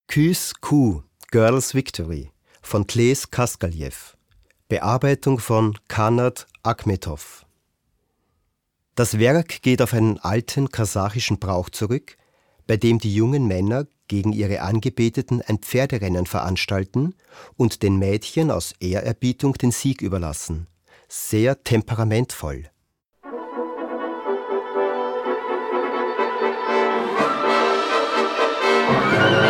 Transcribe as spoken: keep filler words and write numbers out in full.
Kyss Kuh, Girls Victory von Kles Kaskaljew. Bearbeitung von Kanat Akhmetov. Das Werk geht auf einen alten kasachischen Brauch zurück, bei dem die jungen Männer gegen ihre Angebeteten ein Pferderennen veranstalten und den Mädchen aus Ehrerbietung den Sieg überlassen. Sehr temperamentvoll. Ja.